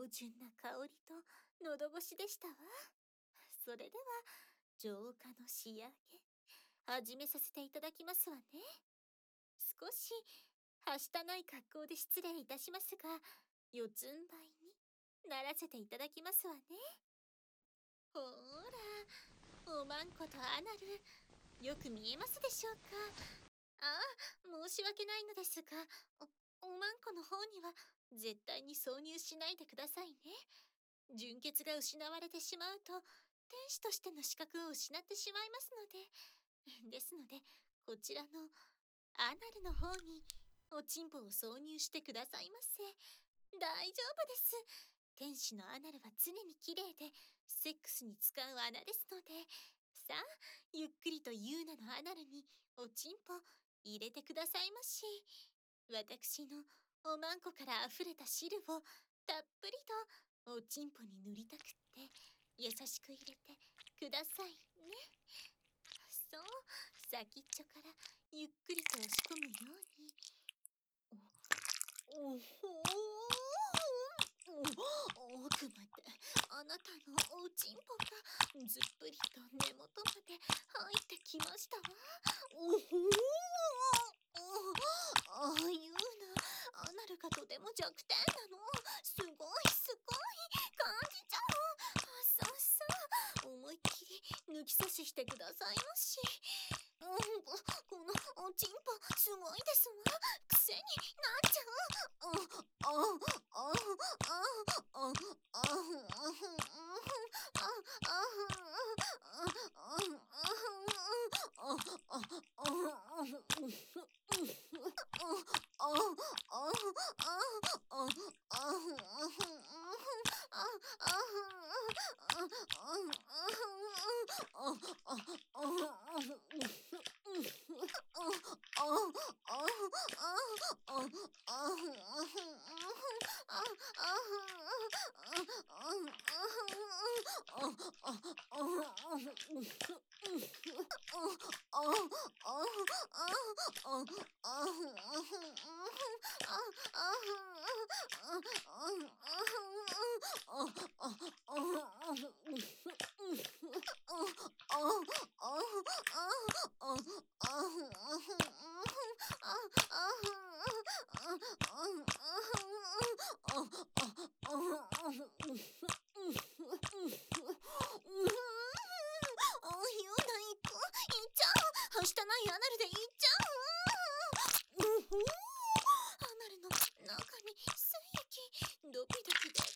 芳醇な香りと喉越しでしたわ。それでは、浄化の仕上げ、始めさせていただきますわね。少し、はしたない格好で失礼いたしますが、四つん這いにならせていただきますわね。ほーら、おまんことアナル、よく見えますでしょうか。ああ、申し訳ないのですが、おまんこの方には絶対に挿入しないでくださいね。純血が失われてしまうと、天使としての資格を失ってしまいますので。ですので、こちらのアナルの方におちんぽを挿入してくださいませ。大丈夫です。天使のアナルは常に綺麗で、セックスに使う穴ですので、さあ、ゆっくりとユーナのアナルにおちんぽ入れてくださいまし。私のおまんこからあふれた汁をたっぷりとおちんぽに塗りたくって優しく入れてくださいね。そう、先っちょからゆっくりと押し込むように。おほー、奥まであなたのおちんぽがずっぷりと根元まで入ってきましたわ。おほー、ユーナ、アナルがとても弱点なの。すごいすごい感じちゃう。そうそう、思いっきり抜き差ししてくださいまし。このおちんぽすごいですわ。癖になっちゃう。はしたないアナルでいっちゃう。アナルの中に精液ドキドキで